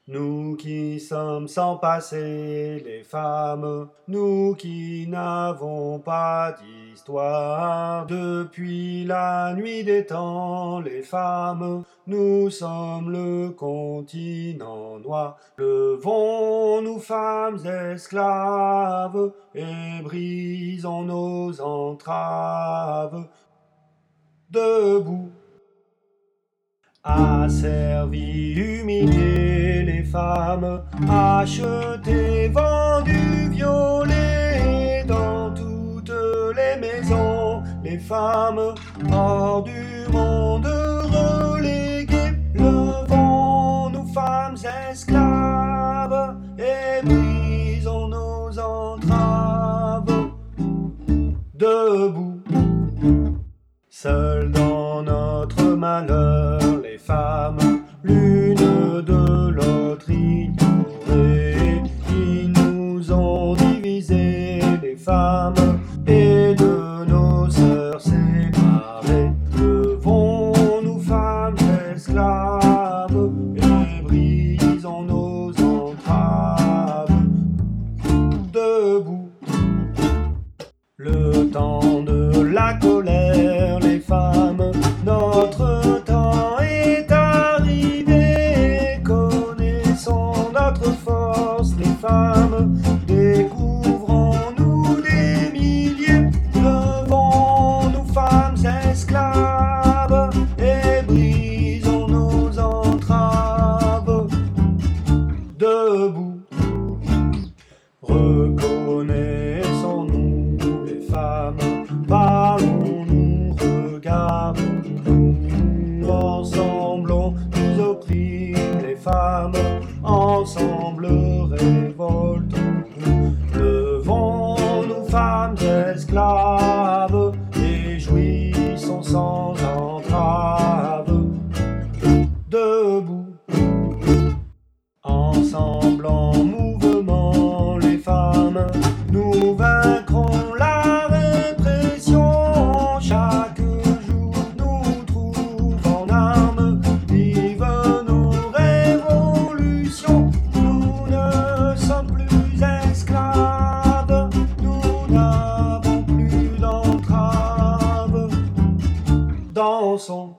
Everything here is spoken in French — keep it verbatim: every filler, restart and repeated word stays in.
Nous qui sommes sans passé, les femmes, nous qui n'avons pas d'histoire. Depuis la nuit des temps, les femmes, nous sommes le continent noir. Levons-nous, femmes esclaves, et brisons nos entraves. Debout, asservis, humiliés, les femmes, achetés, vendus, violés, dans toutes les maisons, les femmes, hors du monde, reléguées. Levons-nous, femmes esclaves, et brisons nos entraves. Debout, seules dans notre malheur, les femmes, l'une de l'autre ignorées, qui nous ont divisés, les femmes, et de nos sœurs séparées. Levons-nous, femmes esclaves, et brisons nos entraves. Debout, le temps de la colère, les femmes, notre temps est arrivé. Connaissons notre force, les femmes, découvrons-nous des milliers. Levons-nous, femmes esclaves, et brisons nos entraves. Debout, reconnaissons-nous, les femmes, parlons-nous, regardons-nous, ensemble on nous opprime, les femmes, ensemble révoltons-nous. Levons-nous, femmes esclaves, et jouissons sans entrave. Debout, ensemble en mouvement, les femmes, nous vaincrons la répression. Chaque jour nous trouve en armes, vive nos révolutions. Nous ne sommes plus esclaves, nous n'avons plus d'entrave. Dansons.